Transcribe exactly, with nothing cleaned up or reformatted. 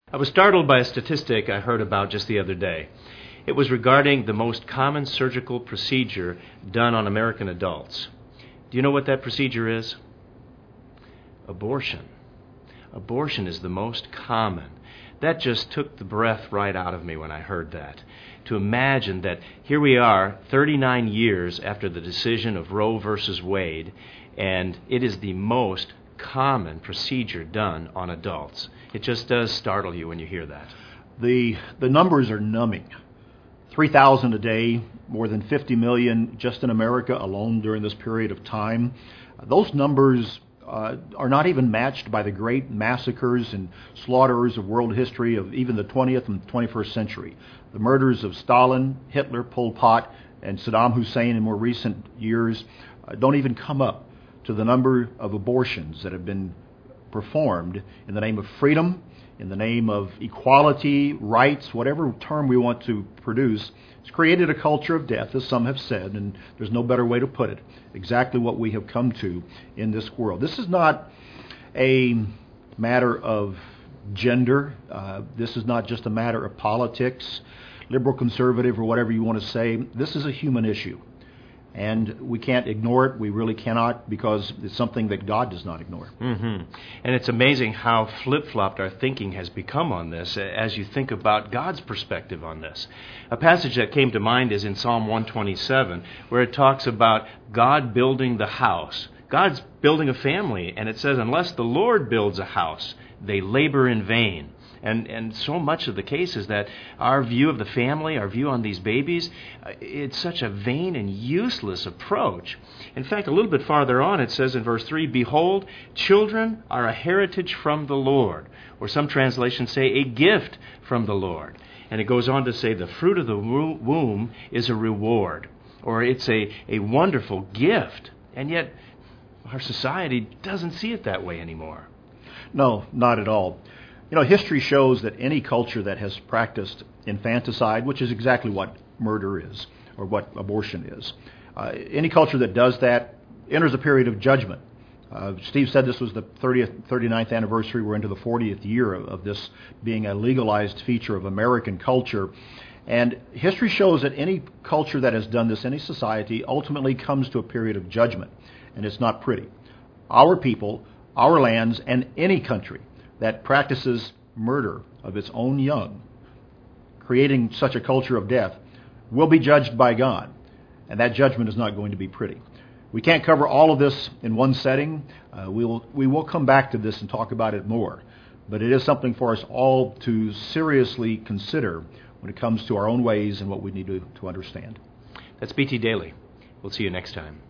I was startled by a statistic I heard about just the other day. It was regarding the most common surgical procedure done on American adults. Do you know what that procedure is? Abortion. Abortion is the most common. That just took the breath right out of me when I heard that. To imagine that here we are, thirty-nine years after the decision of Roe versus Wade, and it is the most common procedure done on adults. It just does startle you when you hear that. The the numbers are numbing. three thousand a day, more than fifty million just in America alone during this period of time. Those numbers uh, are not even matched by the great massacres and slaughterers of world history of even the twentieth and twenty-first century. The murders of Stalin, Hitler, Pol Pot, and Saddam Hussein in more recent years uh, don't even come up to the number of abortions that have been performed in the name of freedom, in the name of equality, rights, whatever term we want to produce. It's created a culture of death, as some have said, and there's no better way to put it. Exactly what we have come to in this world. This is not a matter of gender. Uh, this is not just a matter of politics, liberal, conservative, or whatever you want to say. This is a human issue. And we can't ignore it. We really cannot, because it's something that God does not ignore. Mm-hmm. And it's amazing how flip-flopped our thinking has become on this as you think about God's perspective on this. A passage that came to mind is in Psalm one twenty-seven, where it talks about God building the house. God's building a family, and it says, unless the Lord builds a house, they labor in vain. And and so much of the case is that our view of the family, our view on these babies, uh, it's such a vain and useless approach. In fact, a little bit farther on, it says in verse three, behold, children are a heritage from the Lord. Or some translations say a gift from the Lord. And it goes on to say the fruit of the womb is a reward. Or it's a, a wonderful gift. And yet, our society doesn't see it that way anymore. No, not at all. You know, history shows that any culture that has practiced infanticide, which is exactly what murder is, or what abortion is, uh, any culture that does that enters a period of judgment. Uh, Steve said this was the thirtieth, thirty-ninth anniversary. We're into the fortieth year of, of this being a legalized feature of American culture. And history shows that any culture that has done this, any society, ultimately comes to a period of judgment. And it's not pretty. Our people, our lands, and any country that practices murder of its own young, creating such a culture of death, will be judged by God. And that judgment is not going to be pretty. We can't cover all of this in one setting. Uh, we will, we will come back to this and talk about it more. But it is something for us all to seriously consider when it comes to our own ways and what we need to, to understand. That's B T Daily. We'll see you next time.